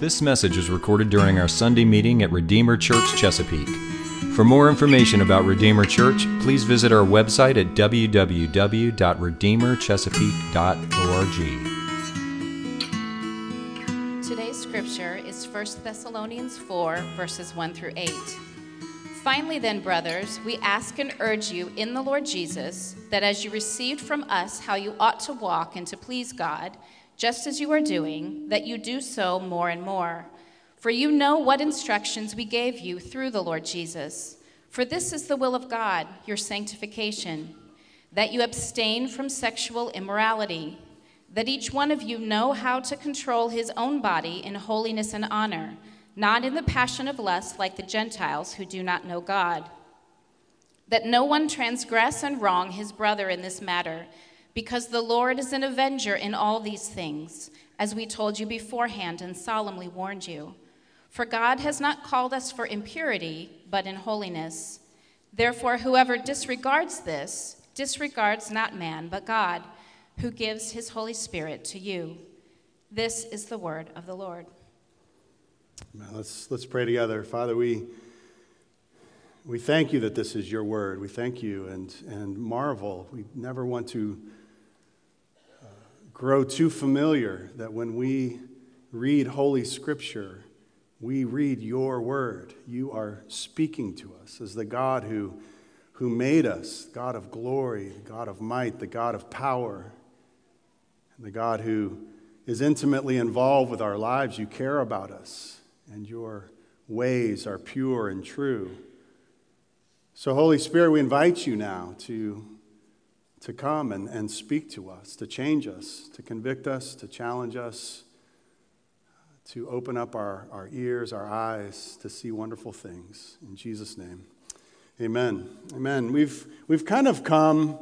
This message was recorded during our Sunday meeting at Redeemer Church Chesapeake. For more information about Redeemer Church, please visit our website at www.redeemerchesapeake.org. Today's scripture is 1 Thessalonians 4, verses 1 through 8. Finally then, brothers, we ask and urge you in the Lord Jesus that as you received from us how you ought to walk and to please God, just as you are doing, that you do so more and more. For you know what instructions we gave you through the Lord Jesus. For this is the will of God, your sanctification, that you abstain from sexual immorality, that each one of you know how to control his own body in holiness and honor, not in the passion of lust like the Gentiles who do not know God. That no one transgress and wrong his brother in this matter, because the Lord is an avenger in all these things, as we told you beforehand and solemnly warned you. For God has not called us for impurity, but in holiness. Therefore, whoever disregards this, disregards not man, but God, who gives his Holy Spirit to you. This is the word of the Lord. Let's pray together. Father, we thank you that this is your word. We thank you and marvel. We never want to grow too familiar that when we read Holy Scripture, we read your word. You are speaking to us as the God who made us, God of glory, the God of might, the God of power, and the God who is intimately involved with our lives. You care about us, and your ways are pure and true. So, Holy Spirit, we invite you now to come and speak to us, to change us, to convict us, to challenge us, to open up our ears, our eyes, to see wonderful things. In Jesus' name, amen. Amen. We've kind of come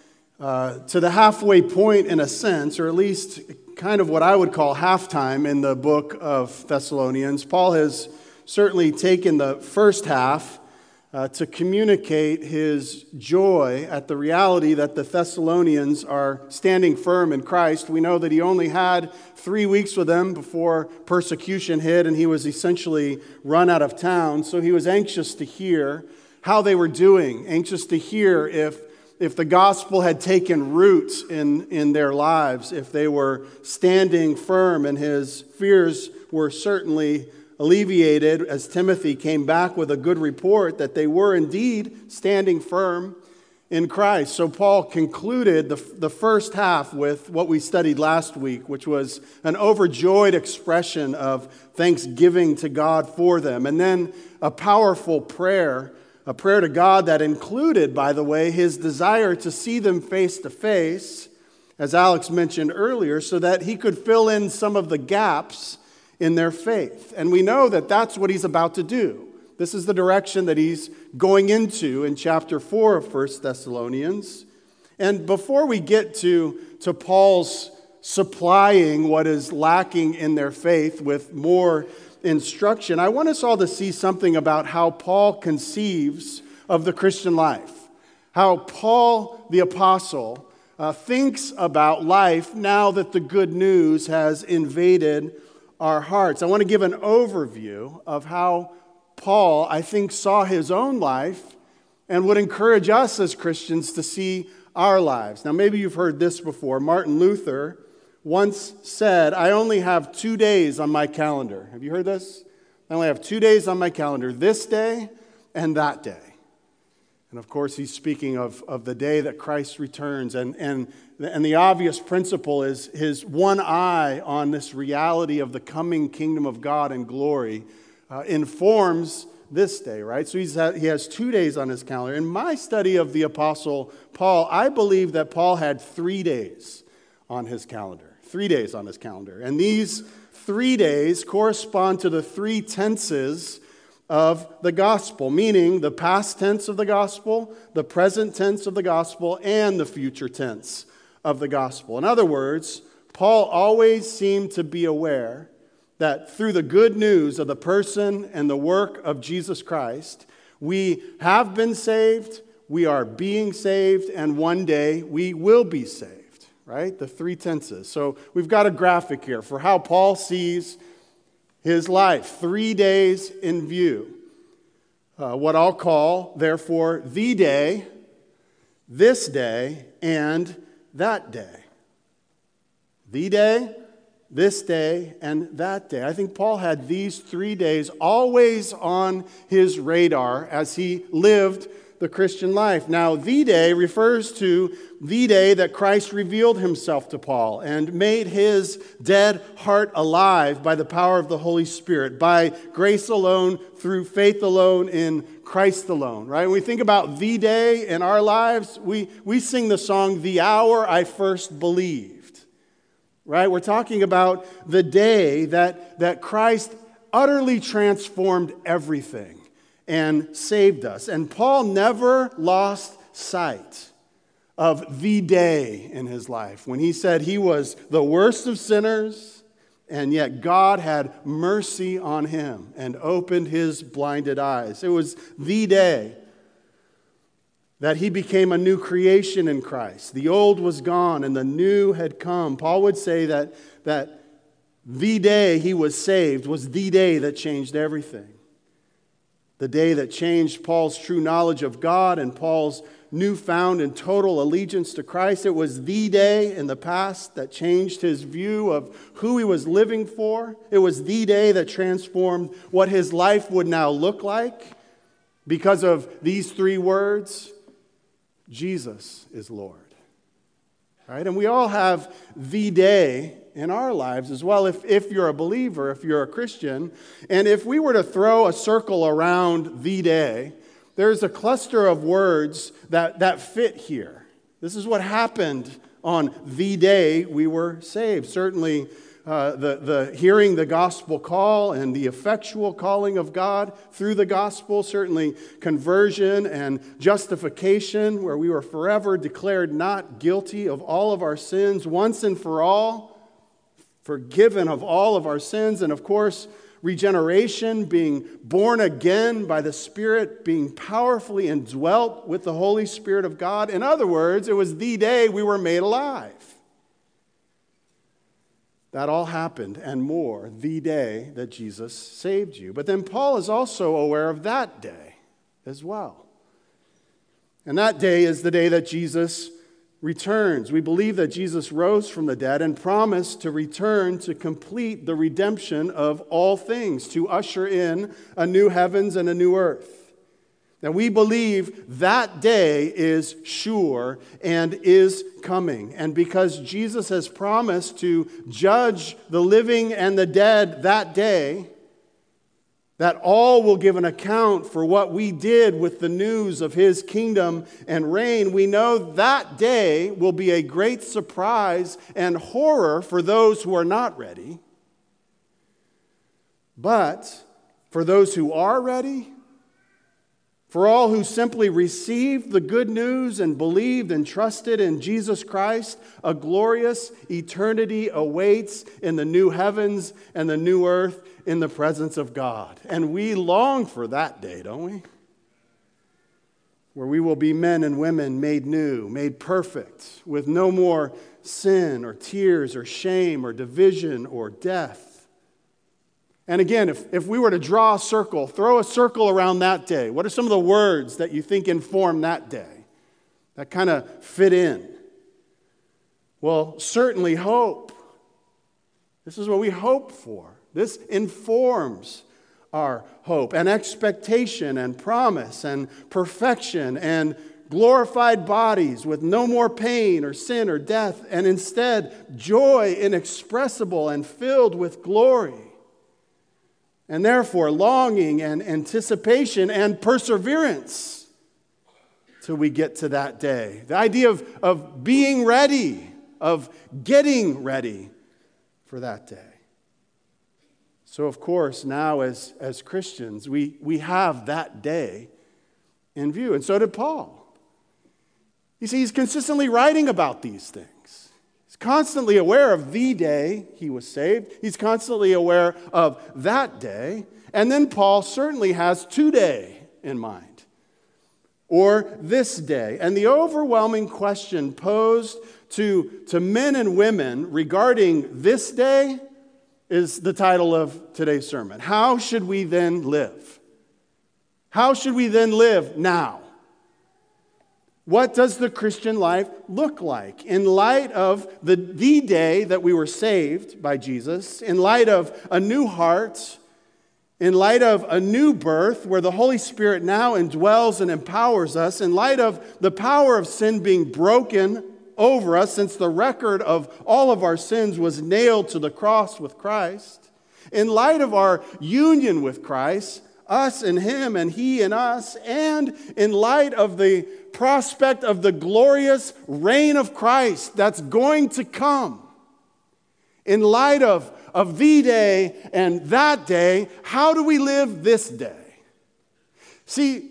to the halfway point in a sense, or at least kind of what I would call halftime in the book of Thessalonians. Paul has certainly taken the first half to communicate his joy at the reality that the Thessalonians are standing firm in Christ. We know that he only had 3 weeks with them before persecution hit, and he was essentially run out of town. So he was anxious to hear how they were doing, anxious to hear if the gospel had taken root in their lives, if they were standing firm, and his fears were certainly alleviated as Timothy came back with a good report that they were indeed standing firm in Christ. So Paul concluded the first half with what we studied last week, which was an overjoyed expression of thanksgiving to God for them. And then a powerful prayer, a prayer to God that included, by the way, his desire to see them face to face, as Alex mentioned earlier, so that he could fill in some of the gaps in their faith. And we know that that's what he's about to do. This is the direction that he's going into in chapter 4 of 1 Thessalonians. And before we get to Paul's supplying what is lacking in their faith with more instruction, I want us all to see something about how Paul conceives of the Christian life. How Paul the apostle thinks about life now that the good news has invaded our hearts. I want to give an overview of how Paul, I think, saw his own life and would encourage us as Christians to see our lives. Now, maybe you've heard this before. Martin Luther once said, "I only have 2 days on my calendar." Have you heard this? I only have 2 days on my calendar, this day and that day. And of course, he's speaking of the day that Christ returns. And the obvious principle is his one eye on this reality of the coming kingdom of God and glory informs this day, right? So he has 2 days on his calendar. In my study of the Apostle Paul, I believe that Paul had 3 days on his calendar. 3 days on his calendar. And these 3 days correspond to the 3 tenses of the gospel, meaning the past tense of the gospel, the present tense of the gospel, and the future tense of the gospel. In other words, Paul always seemed to be aware that through the good news of the person and the work of Jesus Christ, we have been saved, we are being saved, and one day we will be saved, right? The 3 tenses. So we've got a graphic here for how Paul sees his life, 3 days in view. What I'll call, therefore, the day, this day, and that day. The day, this day, and that day. I think Paul had these 3 days always on his radar as he lived the Christian life. Now, the day refers to the day that Christ revealed himself to Paul and made his dead heart alive by the power of the Holy Spirit, by grace alone, through faith alone, in Christ alone, right? When we think about the day in our lives, we sing the song, "The Hour I First Believed," right? We're talking about the day that Christ utterly transformed everything and saved us. And Paul never lost sight of the day in his life when he said he was the worst of sinners, and yet God had mercy on him and opened his blinded eyes. It was the day that he became a new creation in Christ. The old was gone and the new had come. Paul would say that the day he was saved was the day that changed everything. The day that changed Paul's true knowledge of God and Paul's newfound and total allegiance to Christ. It was the day in the past that changed his view of who he was living for. It was the day that transformed what his life would now look like because of these 3 words: Jesus is Lord. Right? And we all have the day in our lives as well, if you're a believer, if you're a Christian. And if we were to throw a circle around the day, there's a cluster of words that fit here. This is what happened on the day we were saved. Certainly, the hearing the gospel call and the effectual calling of God through the gospel, certainly conversion and justification, where we were forever declared not guilty of all of our sins once and for all, forgiven of all of our sins, and of course, regeneration, being born again by the Spirit, being powerfully indwelt with the Holy Spirit of God. In other words, it was the day we were made alive. That all happened and more the day that Jesus saved you. But then Paul is also aware of that day as well. And that day is the day that Jesus returns. We believe that Jesus rose from the dead and promised to return to complete the redemption of all things, to usher in a new heavens and a new earth. Now we believe that day is sure and is coming. And because Jesus has promised to judge the living and the dead that day, that all will give an account for what we did with the news of his kingdom and reign, we know that day will be a great surprise and horror for those who are not ready. But for those who are ready, for all who simply received the good news and believed and trusted in Jesus Christ, a glorious eternity awaits in the new heavens and the new earth in the presence of God. And we long for that day, don't we? Where we will be men and women made new, made perfect, with no more sin or tears or shame or division or death. And again, if we were to draw a circle, throw a circle around that day, what are some of the words that you think inform that day that kind of fit in? Well, certainly hope. This is what we hope for. This informs our hope and expectation and promise and perfection and glorified bodies with no more pain or sin or death, and instead joy inexpressible and filled with glory. And therefore, longing and anticipation and perseverance till we get to that day. The idea of being ready, of getting ready for that day. So, of course, now as Christians, we have that day in view. And so did Paul. You see, he's consistently writing about these things. He's constantly aware of the day he was saved. He's constantly aware of that day. And then Paul certainly has today in mind, or this day. And the overwhelming question posed to men and women regarding this day is the title of today's sermon. How should we then live? How should we then live now? What does the Christian life look like in light of the day that we were saved by Jesus, in light of a new heart, in light of a new birth where the Holy Spirit now indwells and empowers us, in light of the power of sin being broken over us since the record of all of our sins was nailed to the cross with Christ, in light of our union with Christ, us and Him and He and us, and in light of the prospect of the glorious reign of Christ that's going to come, in light of the day and that day, how do we live this day? See,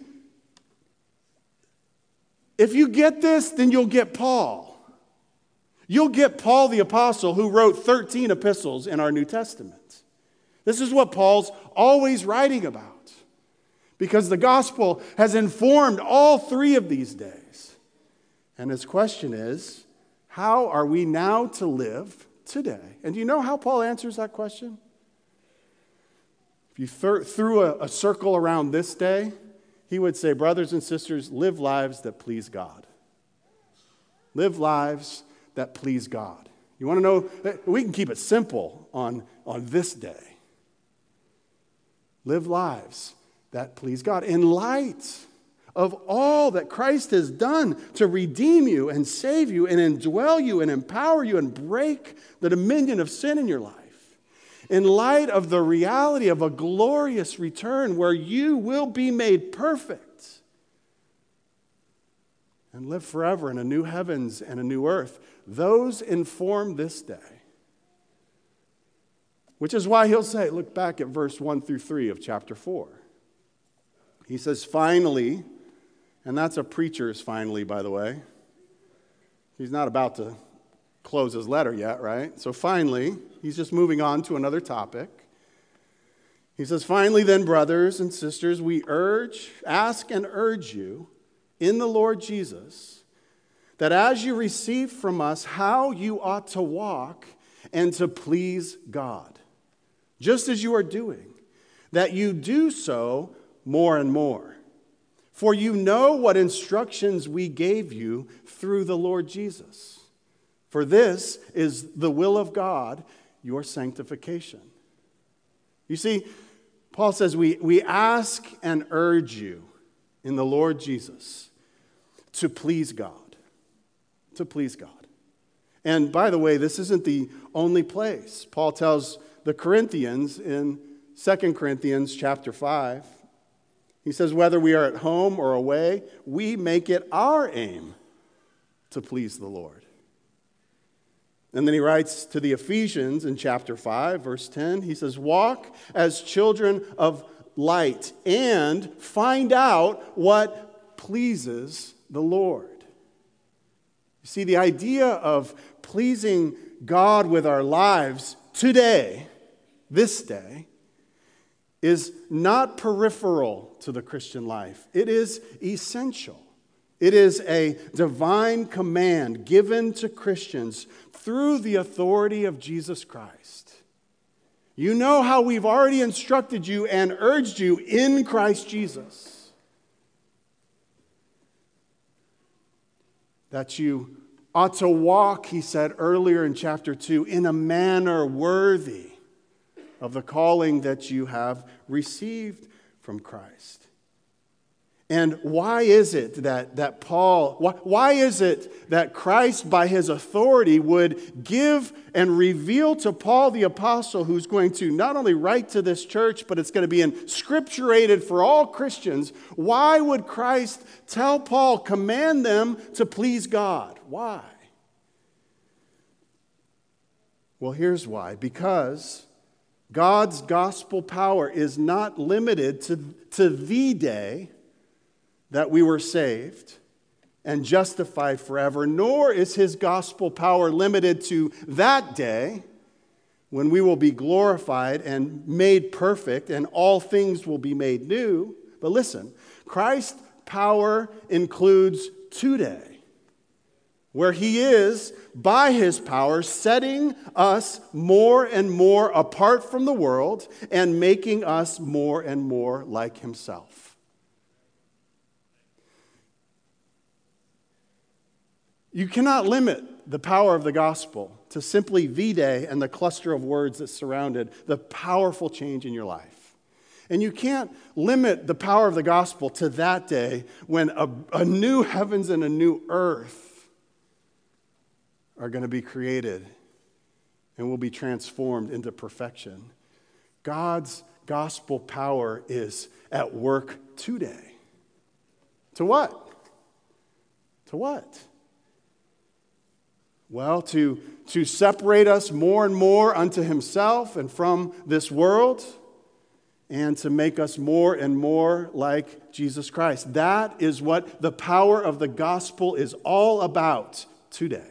if you get this, then you'll get Paul. You'll get Paul the Apostle, who wrote 13 epistles in our New Testament. This is what Paul's always writing about, because the gospel has informed all three of these days. And his question is, how are we now to live today? And do you know how Paul answers that question? If you threw a circle around this day, he would say, brothers and sisters, live lives that please God. Live lives that please God. You want to know? We can keep it simple on this day. Live lives that please God in light of all that Christ has done to redeem you and save you and indwell you and empower you and break the dominion of sin in your life. In light of the reality of a glorious return where you will be made perfect and live forever in a new heavens and a new earth. Those inform this day. Which is why he'll say, look back at verse 1 through 3 of chapter 4. He says, finally, and that's a preacher's finally, by the way. He's not about to close his letter yet, right? So finally, he's just moving on to another topic. He says, finally then, brothers and sisters, we ask and urge you in the Lord Jesus, that as you receive from us how you ought to walk and to please God, just as you are doing, that you do so more and more. For you know what instructions we gave you through the Lord Jesus. For this is the will of God, your sanctification. You see, Paul says we ask and urge you in the Lord Jesus to please God. To please God. And by the way, this isn't the only place. Paul tells the Corinthians in 2 Corinthians chapter 5, he says, whether we are at home or away, we make it our aim to please the Lord. And then he writes to the Ephesians in chapter 5, verse 10, he says, walk as children of light and find out what pleases the Lord. You see, the idea of pleasing God with our lives today, this day, is not peripheral to the Christian life. It is essential. It is a divine command given to Christians through the authority of Jesus Christ. You know how we've already instructed you and urged you in Christ Jesus, that you ought to walk, he said earlier in chapter 2, in a manner worthy of the calling that you have received from Christ. And why is it that why is it that Christ, by his authority, would give and reveal to Paul the Apostle, who's going to not only write to this church, but it's going to be inscripturated for all Christians? Why would Christ tell Paul, command them to please God? Why? Well, here's why. Because God's gospel power is not limited to the day that we were saved and justified forever, nor is his gospel power limited to that day when we will be glorified and made perfect and all things will be made new. But listen, Christ's power includes today, where he is, by his power, setting us more and more apart from the world and making us more and more like himself. You cannot limit the power of the gospel to simply V-Day and the cluster of words that surrounded the powerful change in your life. And you can't limit the power of the gospel to that day when a new heavens and a new earth are going to be created and will be transformed into perfection. God's gospel power is at work today. To what? To what? Well, to separate us more and more unto himself and from this world, and to make us more and more like Jesus Christ. That is what the power of the gospel is all about today.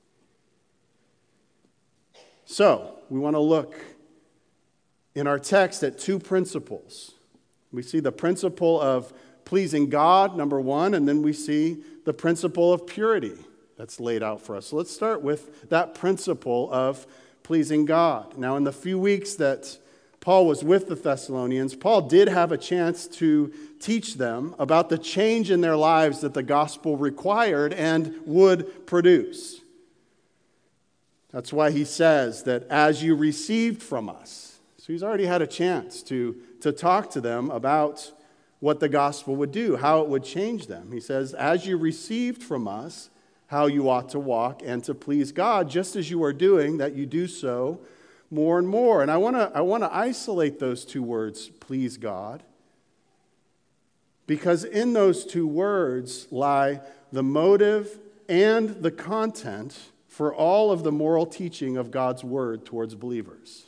So, we want to look in our text at two principles. We see the principle of pleasing God, number one, and then we see the principle of purity that's laid out for us. So let's start with that principle of pleasing God. Now, in the few weeks that Paul was with the Thessalonians, Paul did have a chance to teach them about the change in their lives that the gospel required and would produce. That's why he says that as you received from us. So he's already had a chance to talk to them about what the gospel would do, how it would change them. He says, as you received from us, how you ought to walk and to please God, just as you are doing, that you do so more and more. And I want to isolate those two words, please God, because in those two words lie the motive and the content for all of the moral teaching of God's word towards believers.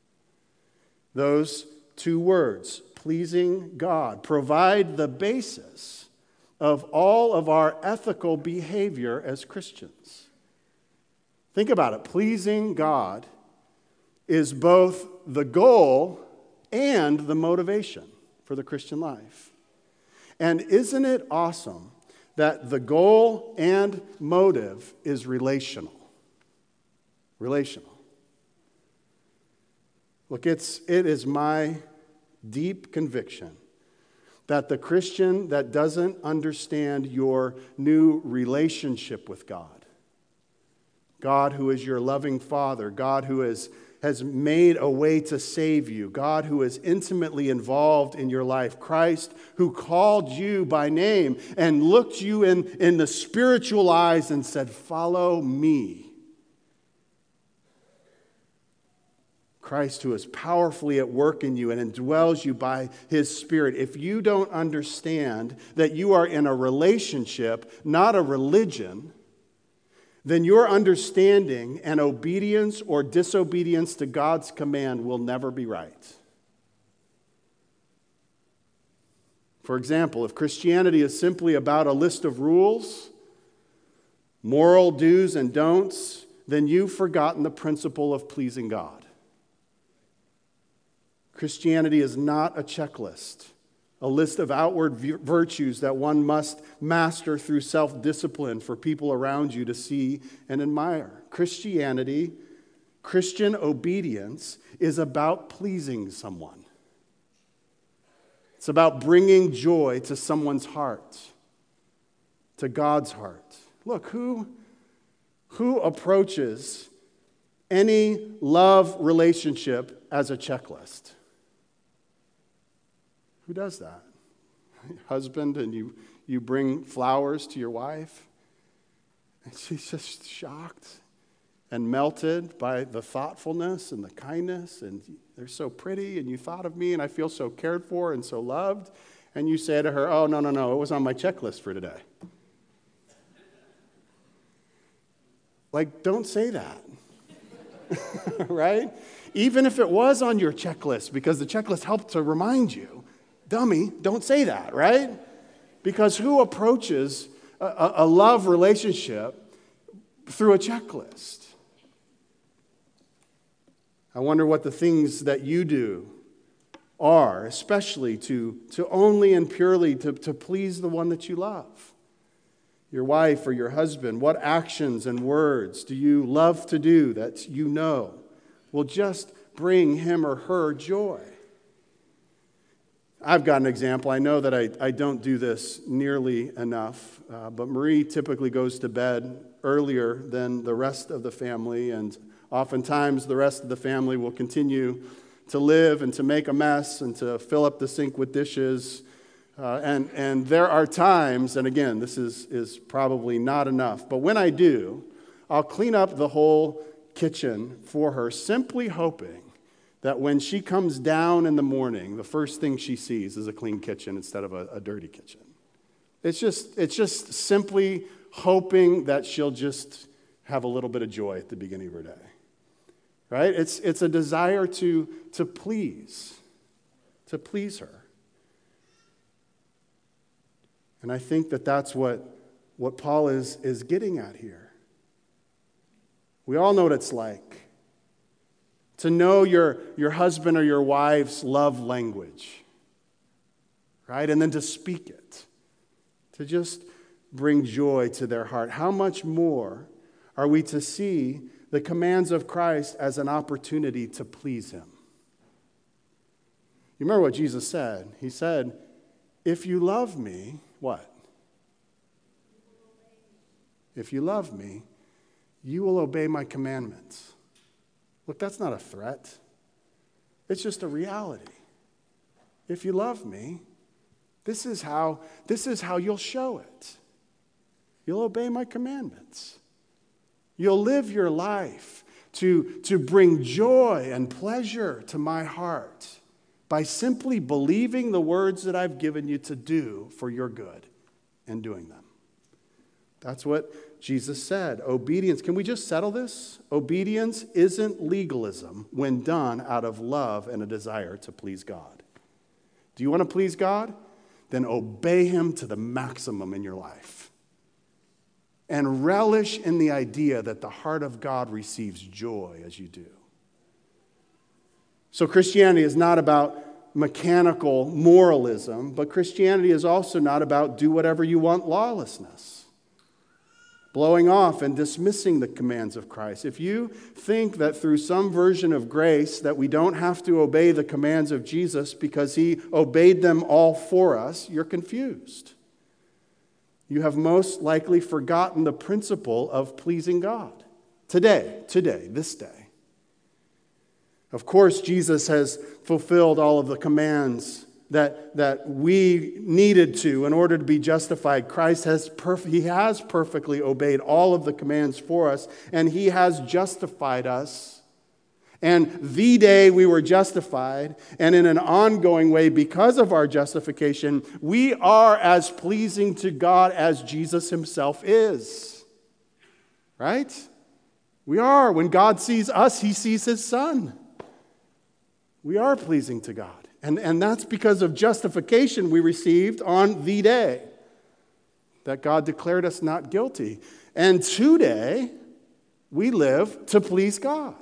Those two words, pleasing God, provide the basis of all of our ethical behavior as Christians. Think about it. Pleasing God is both the goal and the motivation for the Christian life. And isn't it awesome that the goal and motive is relational? Relational. Look, it is my deep conviction that the Christian that doesn't understand your new relationship with God, God who is your loving Father, God who has made a way to save you, God who is intimately involved in your life, Christ who called you by name and looked you in the spiritual eyes and said, follow me. Christ who is powerfully at work in you and indwells you by his Spirit. If you don't understand that you are in a relationship, not a religion, then your understanding and obedience or disobedience to God's command will never be right. For example, if Christianity is simply about a list of rules, moral do's and don'ts, then you've forgotten the principle of pleasing God. Christianity is not a checklist, a list of outward virtues that one must master through self-discipline for people around you to see and admire. Christianity, Christian obedience, is about pleasing someone. It's about bringing joy to someone's heart, to God's heart. Look, who approaches any love relationship as a checklist? Who does that? Husband, and you bring flowers to your wife, and she's just shocked and melted by the thoughtfulness and the kindness, and they're so pretty, and you thought of me, and I feel so cared for and so loved, and you say to her, oh, no, it was on my checklist for today. Like, don't say that, right? Even if it was on your checklist, because the checklist helped to remind you, dummy, don't say that, right? Because who approaches a love relationship through a checklist? I wonder what the things that you do are, especially to only and purely to please the one that you love. your wife or your husband? What actions and words do you love to do that you know will just bring him or her joy? I've got an example. I know that I don't do this nearly enough, but Marie typically goes to bed earlier than the rest of the family, and oftentimes the rest of the family will continue to live and to make a mess and to fill up the sink with dishes. And there are times, and again, this is probably not enough, but when I do, I'll clean up the whole kitchen for her, simply hoping that when she comes down in the morning, the first thing she sees is a clean kitchen instead of a dirty kitchen. It's just simply hoping that she'll just have a little bit of joy at the beginning of her day. Right? It's a desire to please her. And I think that's what Paul is getting at here. We all know what it's like to know your husband or your wife's love language, right? And then to speak it, to just bring joy to their heart. How much more are we to see the commands of Christ as an opportunity to please him? You remember what Jesus said? He said, if you love me, what? If you love me, you will obey my commandments. Look, that's not a threat. It's just a reality. If you love me, this is how you'll show it. You'll obey my commandments. You'll live your life to bring joy and pleasure to my heart by simply believing the words that I've given you to do for your good and doing them. That's what Jesus said. Obedience, can we just settle this? Obedience isn't legalism when done out of love and a desire to please God. Do you want to please God? Then obey him to the maximum in your life. And relish in the idea that the heart of God receives joy as you do. So Christianity is not about mechanical moralism, but Christianity is also not about do whatever you want lawlessness. Blowing off and dismissing the commands of Christ. If you think that through some version of grace that we don't have to obey the commands of Jesus because he obeyed them all for us, you're confused. You have most likely forgotten the principle of pleasing God. Today, this day. Of course, Jesus has fulfilled all of the commands that we needed to in order to be justified. Christ has perfectly obeyed all of the commands for us, and he has justified us. And the day we were justified, and in an ongoing way because of our justification, we are as pleasing to God as Jesus himself is. Right? We are. When God sees us, he sees his Son. We are pleasing to God. And that's because of justification we received on the day that God declared us not guilty. And today, we live to please God.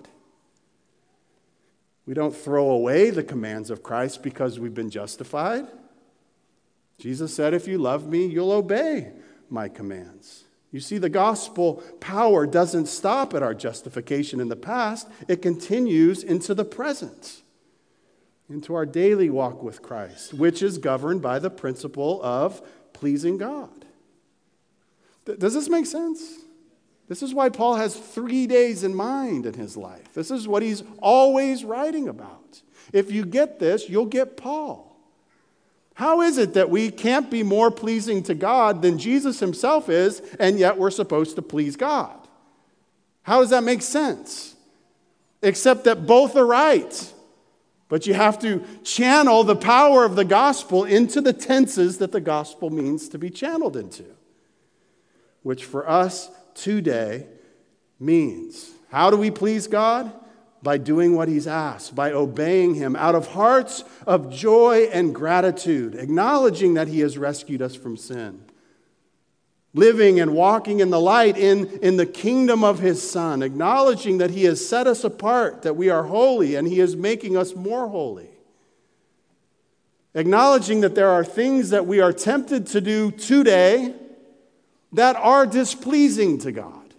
We don't throw away the commands of Christ because we've been justified. Jesus said, if you love me, you'll obey my commands. You see, the gospel power doesn't stop at our justification in the past. It continues into the present. Into our daily walk with Christ, which is governed by the principle of pleasing God. Does this make sense? This is why Paul has 3 days in mind in his life. This is what he's always writing about. If you get this, you'll get Paul. How is it that we can't be more pleasing to God than Jesus himself is, and yet we're supposed to please God? How does that make sense? Except that both are right. But you have to channel the power of the gospel into the tenses that the gospel means to be channeled into. Which for us today means, how do we please God? By doing what he's asked, by obeying him out of hearts of joy and gratitude, acknowledging that he has rescued us from sin. Living and walking in the light in the kingdom of his Son, acknowledging that he has set us apart, that we are holy, and he is making us more holy. Acknowledging that there are things that we are tempted to do today that are displeasing to God.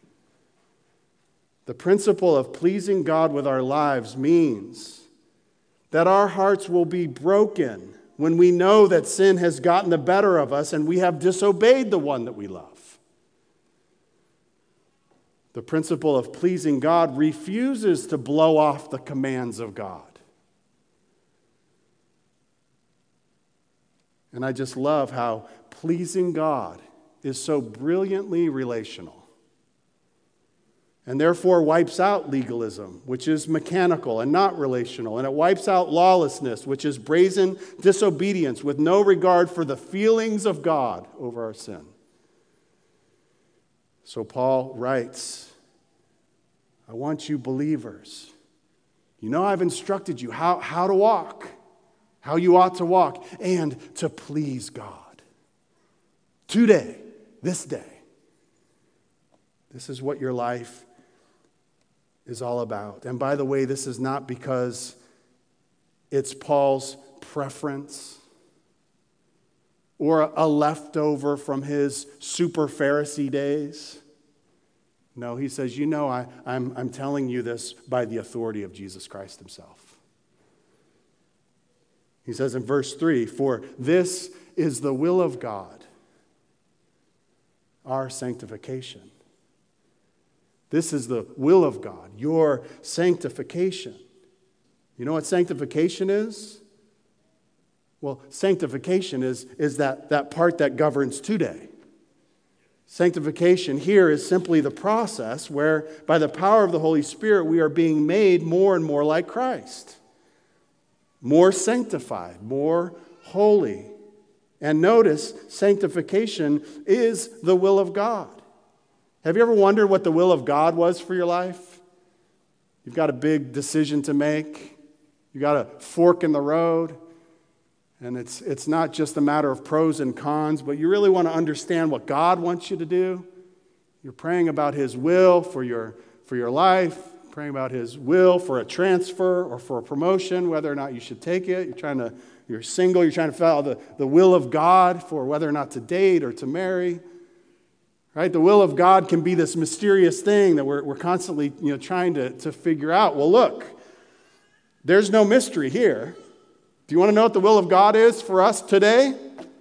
The principle of pleasing God with our lives means that our hearts will be broken when we know that sin has gotten the better of us and we have disobeyed the one that we love. The principle of pleasing God refuses to blow off the commands of God. And I just love how pleasing God is so brilliantly relational, and therefore wipes out legalism, which is mechanical and not relational. And it wipes out lawlessness, which is brazen disobedience with no regard for the feelings of God over our sin. So Paul writes, I want you believers. You know I've instructed you how to walk, how you ought to walk, and to please God. Today, this day. This is what your life is all about. And by the way, this is not because it's Paul's preference or a leftover from his super Pharisee days. No, he says, you know, I'm telling you this by the authority of Jesus Christ himself. He says in verse 3, for this is the will of God, our sanctification. This is the will of God, your sanctification. You know what sanctification is? Well, sanctification is that part that governs today. Sanctification here is simply the process where, by the power of the Holy Spirit, we are being made more and more like Christ. More sanctified, more holy. And notice, sanctification is the will of God. Have you ever wondered what the will of God was for your life? You've got a big decision to make. You've got a fork in the road. And it's not just a matter of pros and cons, but you really want to understand what God wants you to do. You're praying about His will for your life, praying about His will for a transfer or for a promotion, whether or not you should take it. You're single, you're trying to follow the will of God for whether or not to date or to marry. Right? The will of God can be this mysterious thing that we're constantly trying to figure out. Well, look, there's no mystery here. Do you want to know what the will of God is for us today?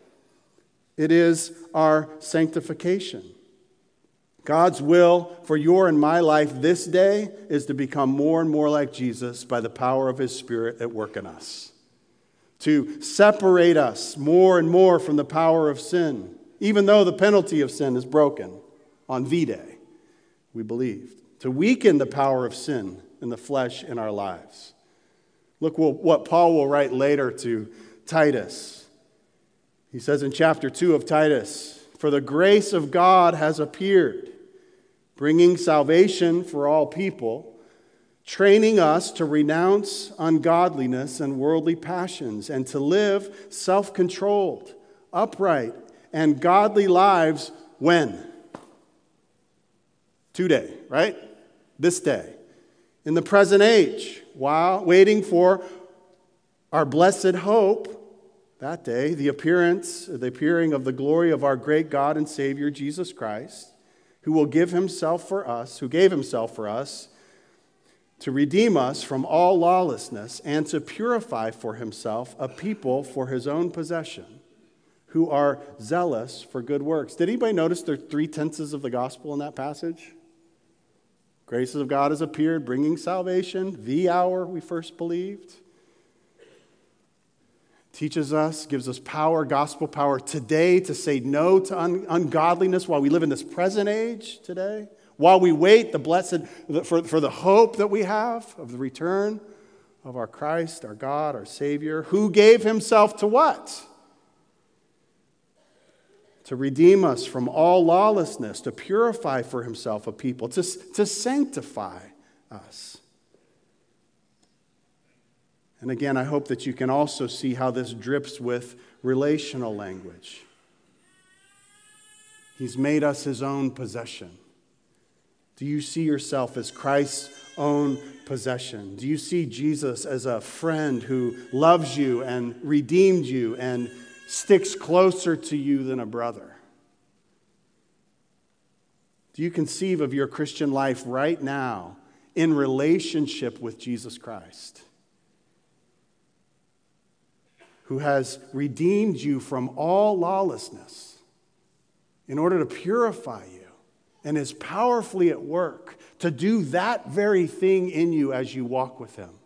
It is our sanctification. God's will for your and my life this day is to become more and more like Jesus by the power of His Spirit at work in us. To separate us more and more from the power of sin. Even though the penalty of sin is broken on V-Day, we believed. To weaken the power of sin in the flesh in our lives. Look what Paul will write later to Titus. He says in chapter 2 of Titus, for the grace of God has appeared, bringing salvation for all people, training us to renounce ungodliness and worldly passions, and to live self-controlled, upright, and godly lives when? Today, right? This day. In the present age, while waiting for our blessed hope, that day, the appearing of the glory of our great God and Savior, Jesus Christ, who gave himself for us to redeem us from all lawlessness and to purify for himself a people for his own possession, who are zealous for good works. Did anybody notice there are 3 tenses of the gospel in that passage? Grace of God has appeared, bringing salvation, the hour we first believed. Teaches us, gives us power, gospel power today to say no to ungodliness while we live in this present age today. While we wait for the hope that we have of the return of our Christ, our God, our Savior, who gave himself to what? To redeem us from all lawlessness, to purify for himself a people, to sanctify us. And again, I hope that you can also see how this drips with relational language. He's made us his own possession. Do you see yourself as Christ's own possession? Do you see Jesus as a friend who loves you and redeemed you and sticks closer to you than a brother? Do you conceive of your Christian life right now in relationship with Jesus Christ, who has redeemed you from all lawlessness in order to purify you and is powerfully at work to do that very thing in you as you walk with him?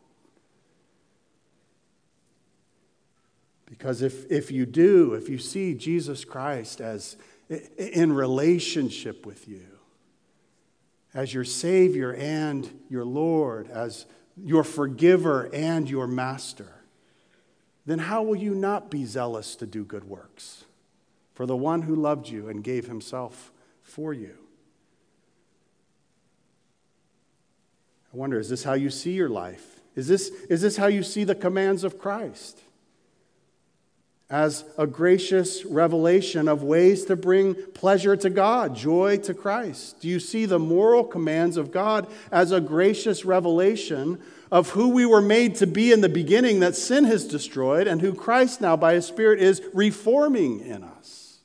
Because if you see Jesus Christ as in relationship with you, as your Savior and your Lord, as your forgiver and your master, then how will you not be zealous to do good works for the one who loved you and gave himself for you? I wonder, is this how you see your life? Is this how you see the commands of Christ? As a gracious revelation of ways to bring pleasure to God, joy to Christ? Do you see the moral commands of God as a gracious revelation of who we were made to be in the beginning that sin has destroyed and who Christ now by his Spirit is reforming in us?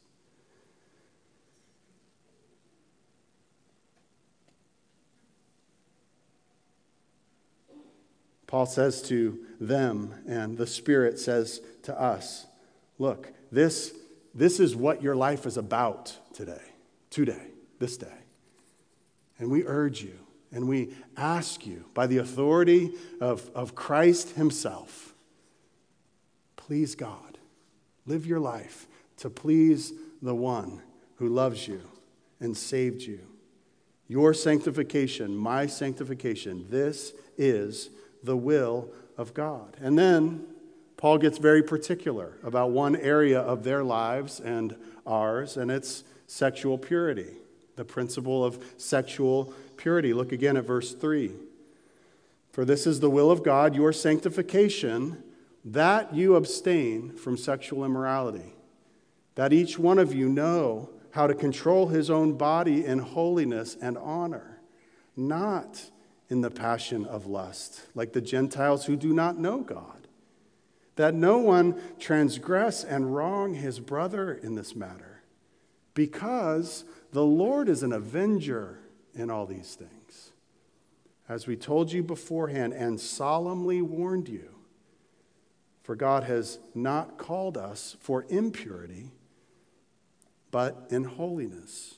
Paul says to them, and the Spirit says to us, look, this is what your life is about today, this day. And we urge you and we ask you by the authority of Christ himself, please God, live your life to please the one who loves you and saved you. Your sanctification, my sanctification, this is the will of God. And then Paul gets very particular about one area of their lives and ours, and it's sexual purity, the principle of sexual purity. Look again at verse 3. For this is the will of God, your sanctification, that you abstain from sexual immorality, that each one of you know how to control his own body in holiness and honor, not in the passion of lust, like the Gentiles who do not know God, that no one transgress and wrong his brother in this matter, because the Lord is an avenger in all these things, as we told you beforehand and solemnly warned you. For God has not called us for impurity, but in holiness.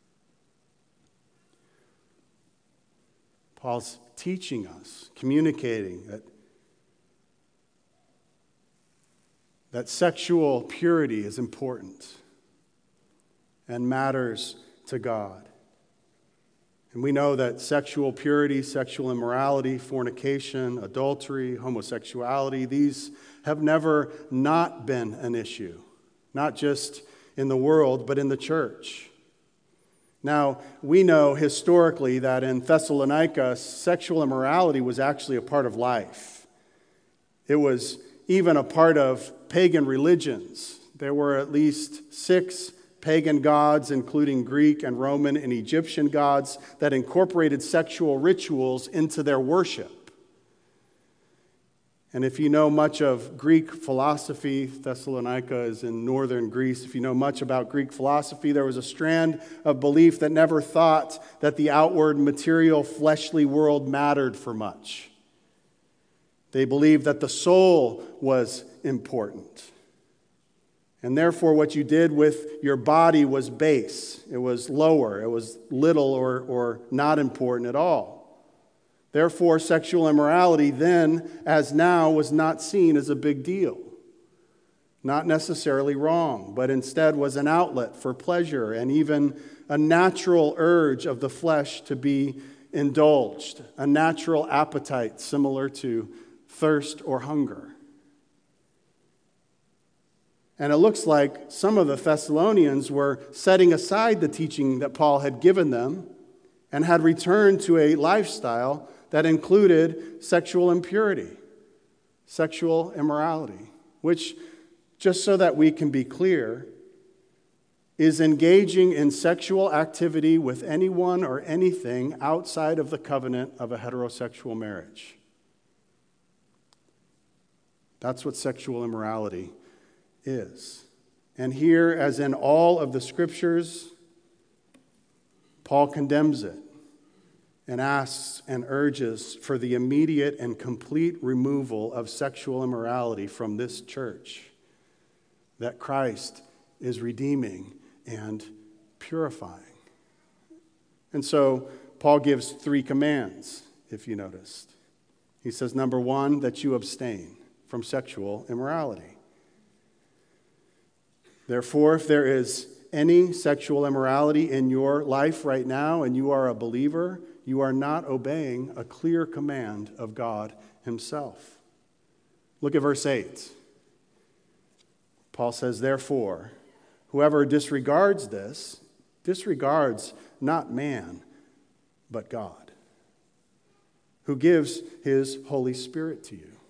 Paul's teaching us, communicating that sexual purity is important and matters to God. And we know that sexual purity, sexual immorality, fornication, adultery, homosexuality, these have never not been an issue, not just in the world, but in the church. Now, we know historically that in Thessalonica, sexual immorality was actually a part of life. It was even a part of pagan religions. There were at least 6 pagan gods, including Greek and Roman and Egyptian gods, that incorporated sexual rituals into their worship. And if you know much of Greek philosophy, Thessalonica is in northern Greece. If you know much about Greek philosophy, there was a strand of belief that never thought that the outward material fleshly world mattered for much. They believed that the soul was important. And therefore, what you did with your body was base. It was lower. It was little or not important at all. Therefore, sexual immorality then, as now, was not seen as a big deal. Not necessarily wrong, but instead was an outlet for pleasure and even a natural urge of the flesh to be indulged, a natural appetite similar to thirst or hunger. And it looks like some of the Thessalonians were setting aside the teaching that Paul had given them and had returned to a lifestyle that included sexual impurity, sexual immorality, which, just so that we can be clear, is engaging in sexual activity with anyone or anything outside of the covenant of a heterosexual marriage. That's what sexual immorality is. And here, as in all of the scriptures, Paul condemns it and asks and urges for the immediate and complete removal of sexual immorality from this church that Christ is redeeming and purifying. And so Paul gives 3 commands, if you noticed. He says, number 1, that you abstain from sexual immorality. Therefore, if there is any sexual immorality in your life right now and you are a believer, you are not obeying a clear command of God himself. Look at verse 8. Paul says, therefore, whoever disregards this, disregards not man, but God, who gives his Holy Spirit to you.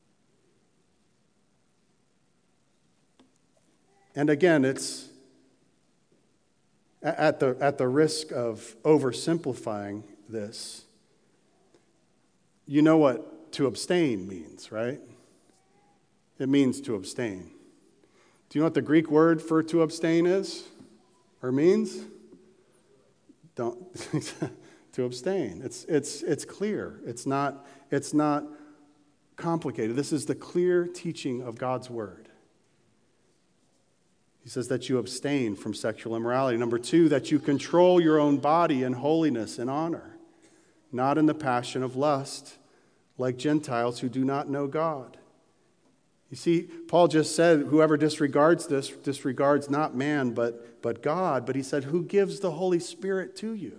And again, it's at the risk of oversimplifying this. You know what to abstain means, right? It means to abstain. Do you know what the Greek word for to abstain is or means? Don't to abstain. It's clear. It's not complicated. This is the clear teaching of God's word. He says that you abstain from sexual immorality. Number 2, that you control your own body in holiness and honor, not in the passion of lust, like Gentiles who do not know God. You see, Paul just said, whoever disregards this disregards not man, but God. But he said, who gives the Holy Spirit to you?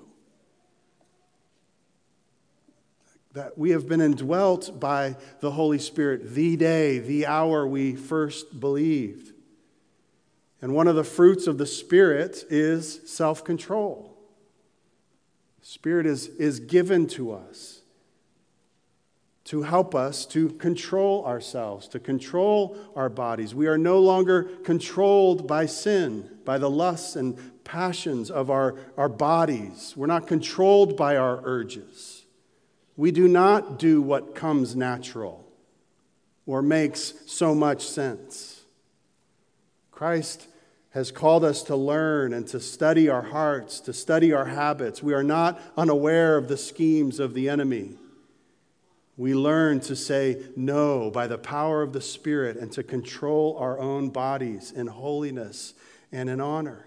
That we have been indwelt by the Holy Spirit the day, the hour we first believed. And one of the fruits of the Spirit is self-control. The Spirit is given to us to help us to control ourselves, to control our bodies. We are no longer controlled by sin, by the lusts and passions of our bodies. We're not controlled by our urges. We do not do what comes natural or makes so much sense. Christ has called us to learn and to study our hearts, to study our habits. We are not unaware of the schemes of the enemy. We learn to say no by the power of the Spirit and to control our own bodies in holiness and in honor.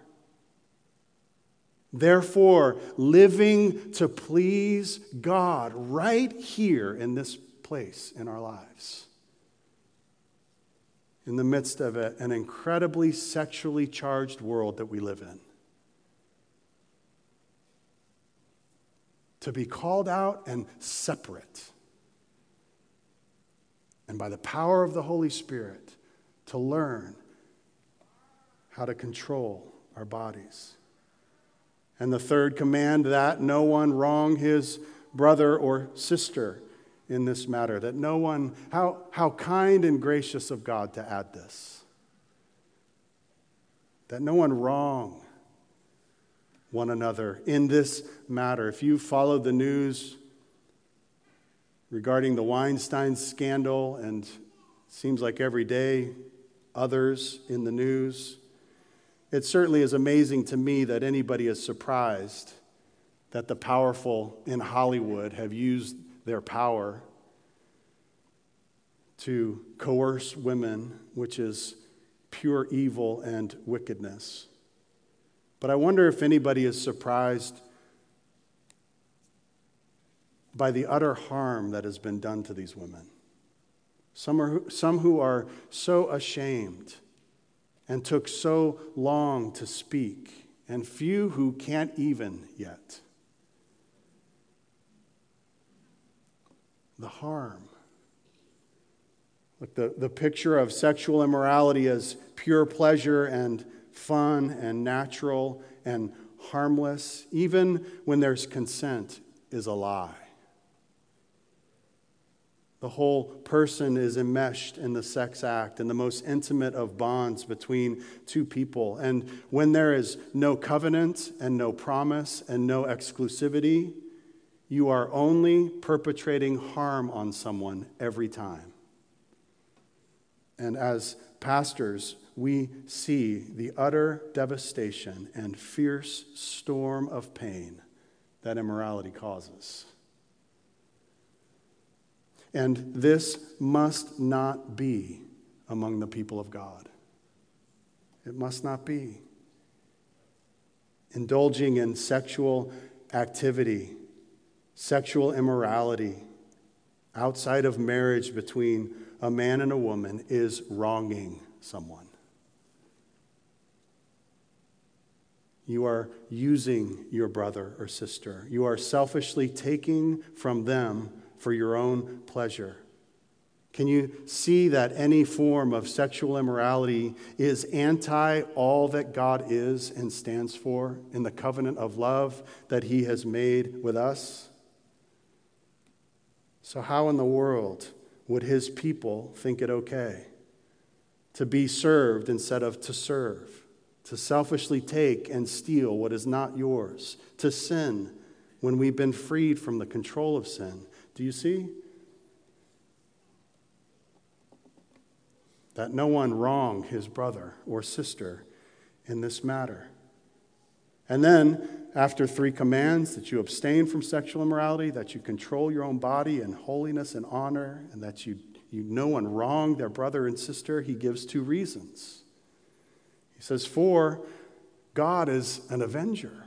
Therefore, living to please God right here in this place in our lives, in the midst of an incredibly sexually charged world that we live in. To be called out and separate. And by the power of the Holy Spirit, to learn how to control our bodies. And the 3rd command, that no one wrong his brother or sister in this matter. That no one, how kind and gracious of God to add this. That no one wrong one another in this matter. If you followed the news regarding the Weinstein scandal, and it seems like every day others in the news, it certainly is amazing to me that anybody is surprised that the powerful in Hollywood have used their power to coerce women, which is pure evil and wickedness. But I wonder if anybody is surprised by the utter harm that has been done to these women. Some who are so ashamed and took so long to speak, and few who can't even yet. The harm. Like the picture of sexual immorality as pure pleasure and fun and natural and harmless, even when there's consent, is a lie. The whole person is enmeshed in the sex act, in the most intimate of bonds between two people. And when there is no covenant and no promise and no exclusivity, you are only perpetrating harm on someone every time. And as pastors, we see the utter devastation and fierce storm of pain that immorality causes. And this must not be among the people of God. It must not be. Indulging in sexual activity, sexual immorality outside of marriage between a man and a woman is wronging someone. You are using your brother or sister. You are selfishly taking from them for your own pleasure. Can you see that any form of sexual immorality is anti all that God is and stands for in the covenant of love that He has made with us? So how in the world would His people think it okay to be served instead of to serve, to selfishly take and steal what is not yours, to sin when we've been freed from the control of sin? Do you see? That no one wrong his brother or sister in this matter. And then, after 3 commands, that you abstain from sexual immorality, that you control your own body in holiness and honor, and that you no one wrong their brother and sister, He gives 2 reasons. He says, for God is an avenger.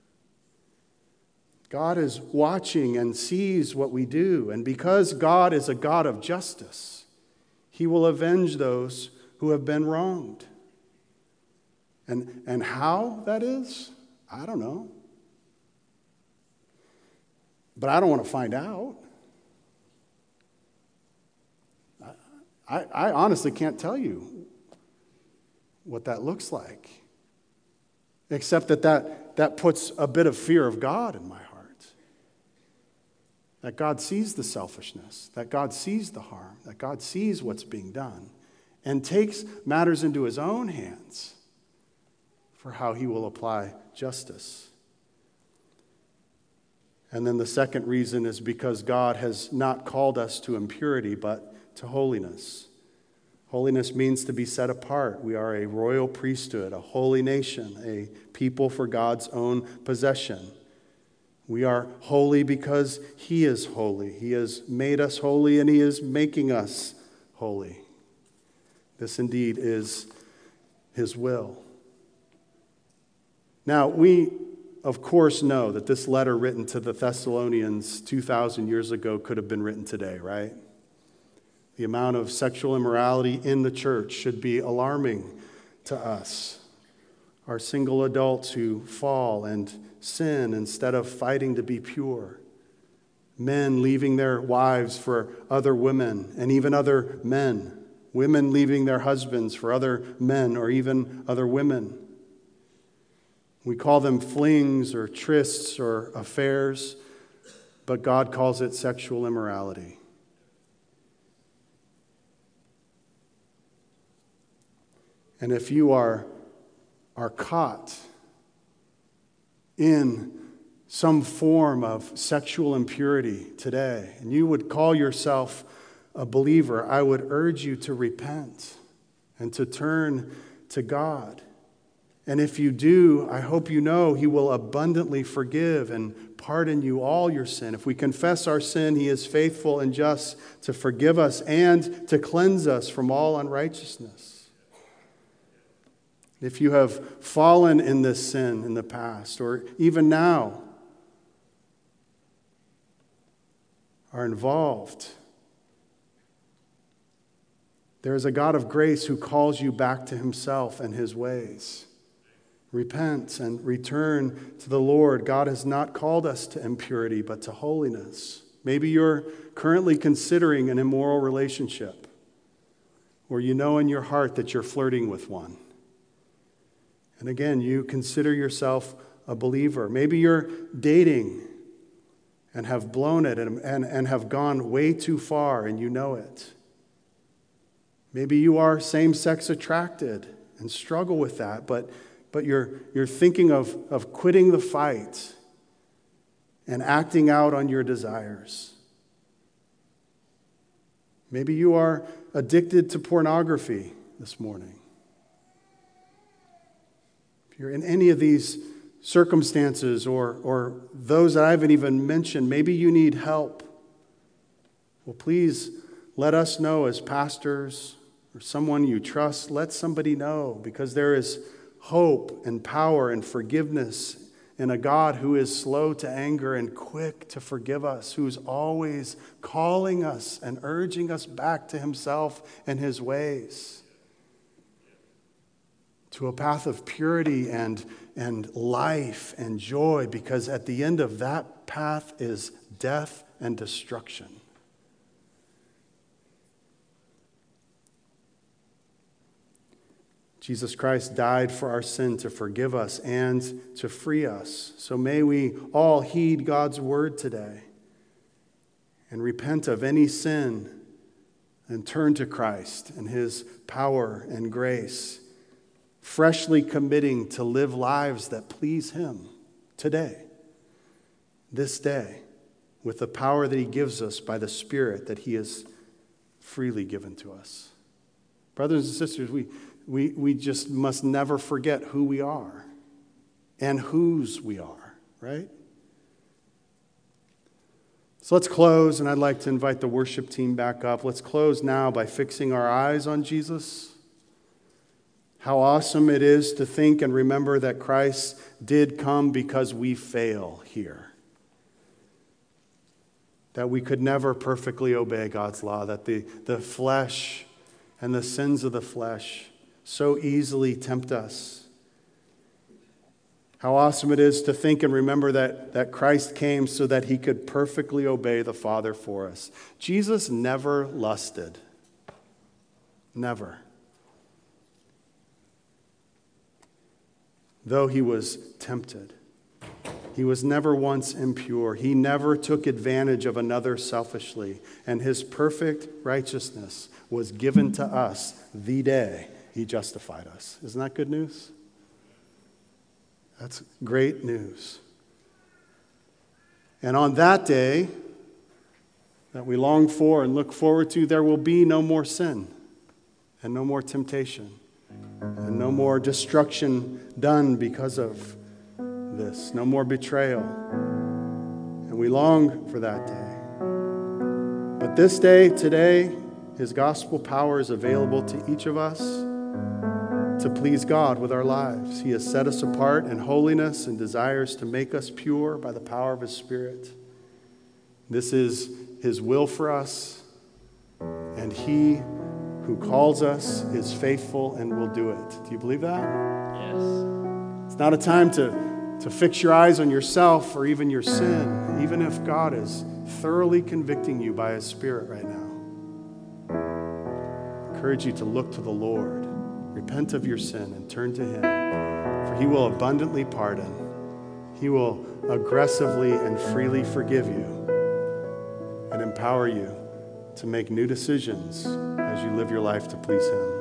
God is watching and sees what we do, and because God is a God of justice, He will avenge those who have been wronged. And how that is, I don't know. But I don't want to find out. I honestly can't tell you what that looks like, except that puts a bit of fear of God in my heart. That God sees the selfishness, that God sees the harm, that God sees what's being done, and takes matters into His own hands for how He will apply justice. And then the second reason is because God has not called us to impurity, but to holiness. Holiness means to be set apart. We are a royal priesthood, a holy nation, a people for God's own possession. We are holy because He is holy. He has made us holy, and He is making us holy. This indeed is His will. Now, we, of course, know that this letter written to the Thessalonians 2,000 years ago could have been written today, right? The amount of sexual immorality in the church should be alarming to us. Our single adults who fall and sin instead of fighting to be pure. Men leaving their wives for other women and even other men. Women leaving their husbands for other men or even other women. We call them flings or trysts or affairs, but God calls it sexual immorality. And if you are caught in some form of sexual impurity today, and you would call yourself a believer, I would urge you to repent and to turn to God. And if you do, I hope you know He will abundantly forgive and pardon you all your sin. If we confess our sin, He is faithful and just to forgive us and to cleanse us from all unrighteousness. If you have fallen in this sin in the past, or even now are involved, there is a God of grace who calls you back to Himself and His ways. Repent and return to the Lord. God has not called us to impurity, but to holiness. Maybe you're currently considering an immoral relationship, or you know in your heart that you're flirting with one. And again, you consider yourself a believer. Maybe you're dating and have blown it and have gone way too far, and you know it. Maybe you are same-sex attracted and struggle with that, but you're thinking of quitting the fight and acting out on your desires. Maybe you are addicted to pornography this morning. If you're in any of these circumstances or those that I haven't even mentioned. Maybe you need help. Well, please let us know as pastors or someone you trust. Let somebody know, because there is hope and power and forgiveness in a God who is slow to anger and quick to forgive us, who's always calling us and urging us back to himself and his ways, to a path of purity and life and joy, because at the end of that path is death and destruction. Jesus Christ died for our sin to forgive us and to free us. So may we all heed God's word today and repent of any sin and turn to Christ and his power and grace, freshly committing to live lives that please him today, this day, with the power that he gives us by the Spirit that he has freely given to us. Brothers and sisters, we just must never forget who we are and whose we are, right? So let's close, and I'd like to invite the worship team back up. Let's close now by fixing our eyes on Jesus. How awesome it is to think and remember that Christ did come because we fail here. That we could never perfectly obey God's law, that the flesh and the sins of the flesh so easily tempt us. How awesome it is to think and remember that Christ came so that he could perfectly obey the Father for us. Jesus never lusted. Never. Though he was tempted, he was never once impure. He never took advantage of another selfishly. And his perfect righteousness was given to us the day he justified us. Isn't that good news? That's great news. And on that day that we long for and look forward to, there will be no more sin and no more temptation and no more destruction done because of this, no more betrayal. And we long for that day. But this day, today, his gospel power is available to each of us to please God with our lives. He has set us apart in holiness and desires to make us pure by the power of his Spirit. This is his will for us, and he who calls us is faithful and will do it. Do you believe that? Yes. It's not a time to fix your eyes on yourself or even your sin, even if God is thoroughly convicting you by his Spirit right now. I encourage you to look to the Lord. Repent of your sin and turn to him, for he will abundantly pardon. He will aggressively and freely forgive you and empower you to make new decisions as you live your life to please him.